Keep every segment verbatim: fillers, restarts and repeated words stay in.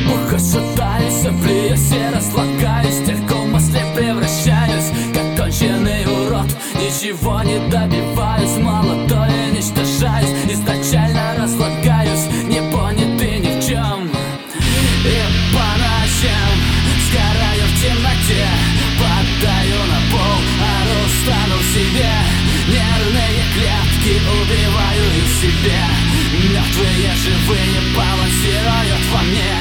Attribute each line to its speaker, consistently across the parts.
Speaker 1: Бухо шатаюсь, облеюсь и разлагаюсь, тельку мысли превращаюсь, как конченый урод. Ничего не добиваюсь, молодой уничтожаюсь, изначально разлагаюсь, не понятый ни в чем. И по ночам сгораю в темноте, падаю на пол, ору, стану в себе. Нервные клетки убиваю и в себе. Мертвые живые балансируют во мне.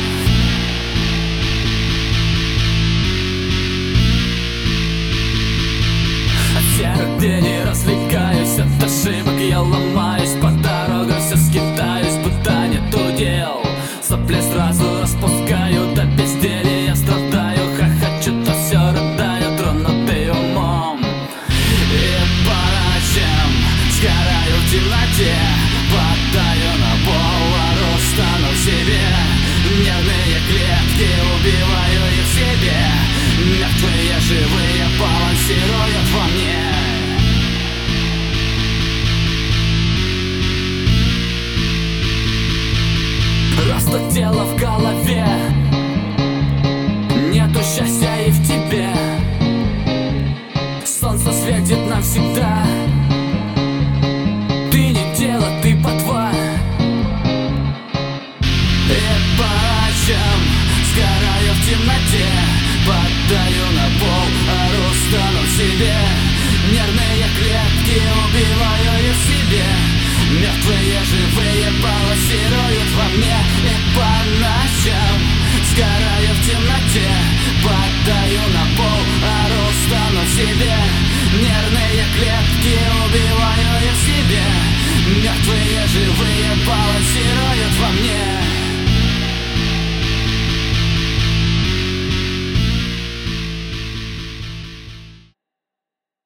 Speaker 1: От серых дней развлекаюсь, от ошибок я ломаюсь, по дорогам все скитаюсь, будто нету дел. Сопли сразу распускаю, до безделья страдаю, хохочу, то все рыдаю, тронутый умом. И по ночам сгораю в темноте, падаю на пол, ору, стану в себе. Нервные клетки убиваю и в себе. Мертвые живые балансируют во мне. Просто дело в голове, нету счастья и в тебе. Солнце светит навсегда, ты не дело, ты ботва. И по ночам сгораю в темноте, падаю на пол, ору, стану в себе. Нервные клетки убиваю и в себе. Мертвые живые балансируют во мне. И по ночам сгораю в темноте, падаю на пол, ору, стану в себе. Нервные клетки